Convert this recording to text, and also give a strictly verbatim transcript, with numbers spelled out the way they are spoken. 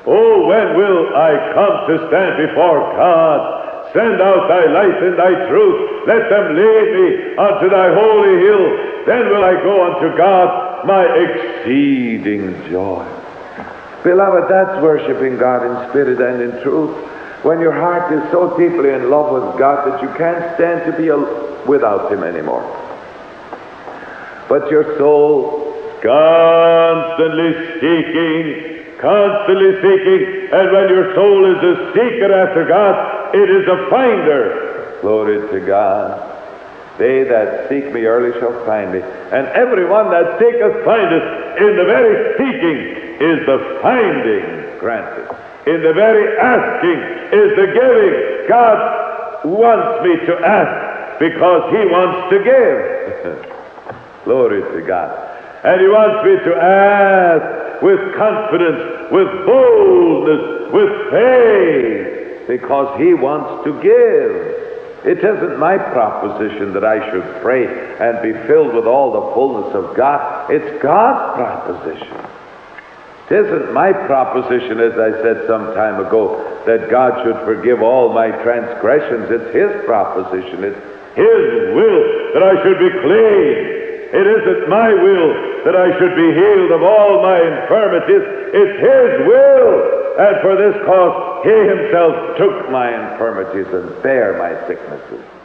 Oh, when will I come to stand before God? Send out thy light and thy truth. Let them lead me unto thy holy hill. Then will I go unto God, my exceeding joy. Beloved, that's worshiping God in spirit and in truth. When your heart is so deeply in love with God that you can't stand to be without Him anymore. But your soul constantly seeking, constantly seeking, and when your soul is a seeker after God, it is a finder. Glory to God. They that seek me early shall find me. And everyone that seeketh findeth. In the very seeking is the finding granted. In the very asking is the giving. God wants me to ask because He wants to give. Glory to God. And He wants me to ask with confidence, with boldness, with faith, because He wants to give. It isn't my proposition that I should pray and be filled with all the fullness of God. It's God's proposition. It isn't my proposition, as I said some time ago, that God should forgive all my transgressions. It's His proposition. It's His will that I should be clean. It isn't my will that I should be healed of all my infirmities. It's His will. And for this cause, He Himself took my infirmities and bare my sicknesses.